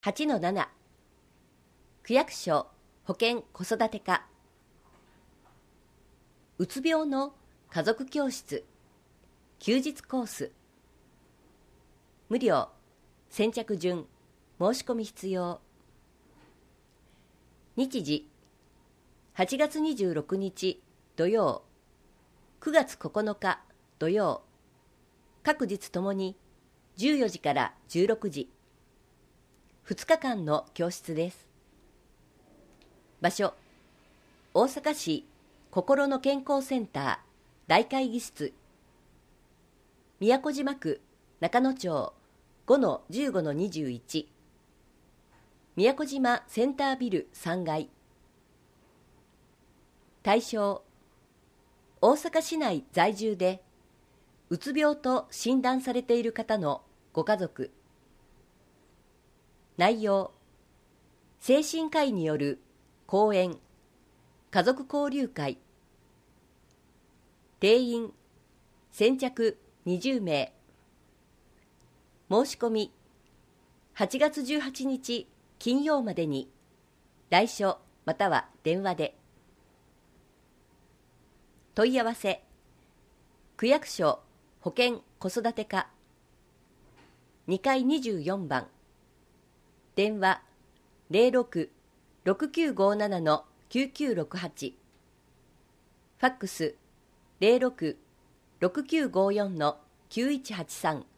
8-7 区役所保健子育て課うつ病の家族教室休日コース無料先着順申し込み必要日時8月26日土曜9月9日土曜各日ともに14時から16時2日間の教室です。場所大阪市心の健康センター大会議室宮古島区中野町 5-15-21 宮古島センタービル3階対象大阪市内在住でうつ病と診断されている方のご家族内容精神科医による講演家族交流会定員先着20名申し込み8月18日金曜までに来所または電話で問い合わせ区役所保健子育て課2階24番電話06-6957-9968ファックス06-6954-9183